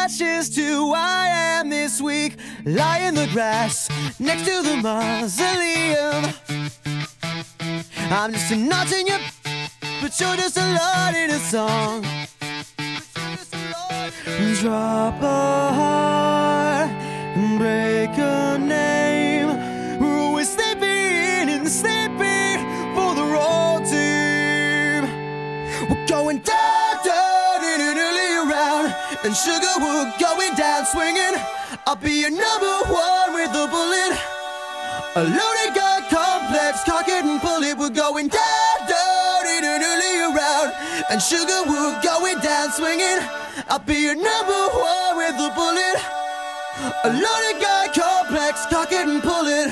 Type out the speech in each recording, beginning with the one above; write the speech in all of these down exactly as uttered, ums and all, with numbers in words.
ashes to who I am this week. Lie in the grass next to the mausoleum. I'm just a notch in your, but you're just a lot in a song. Drop a heart and break a name. We're always sleeping and sleeping for the wrong team. We're going down, down, in and early around, and sugar, we're going down swinging. I'll be your number one with a bullet. A loaded gun complex, cock it and pull it. We're going down, down, in and early around, and sugar, we're going down swinging. I'll be your number one with a bullet. A loaded gun complex, cock it and pull it.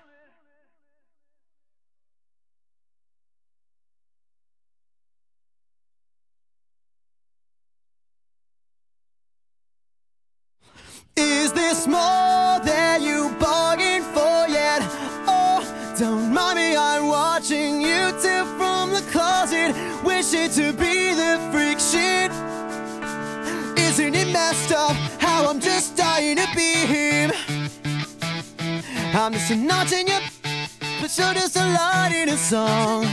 Is this more than you bargained for yet? Oh, don't mind me, I'm watching you tip from the closet, wishing to be the freak shit. Isn't it messed up how I'm just dying to be him? I'm just a notch in your, but you're just a line in a song.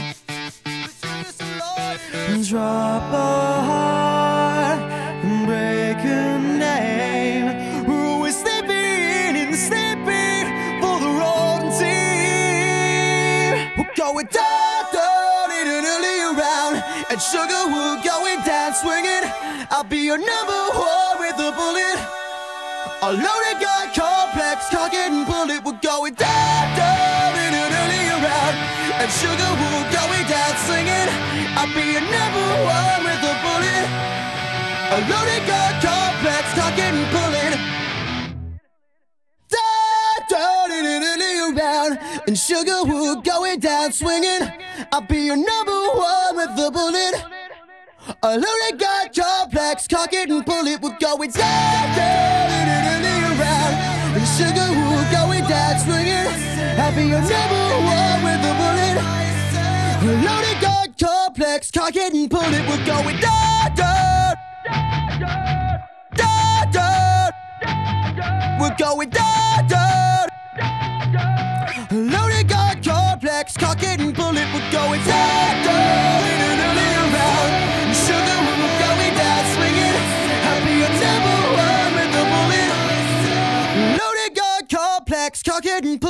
Drop a heart and break a name. We're always sleeping and sleeping for the wrong team. We're going down, down, in and early around, and sugar, we're going down swinging. I'll be your number one with a bullet. A loaded gun complex, cock it and pull it. We're going down, down, in and early around, and sugar, we're going down swinging. I'll be your number one with a bullet. A loaded gun complex, cock it and pull it. Down, down, in and early around, and sugar, we're going down swinging. I'll be your number one with a bullet. A loaded gun complex, cock it and pull it. We're going down, down, in and early around, and sugar, we're going down swinging. I'll be your number one with a bullet. A loaded gun complex, cock it and pull it. We're going down, down, down, down. We're going down, down. A loaded gun complex, cock it and pull it. We're going down, down, in and early around, and sugar, we're going down swinging. I'll be your number one with a bullet. Loaded gun complex, cock it and pull it.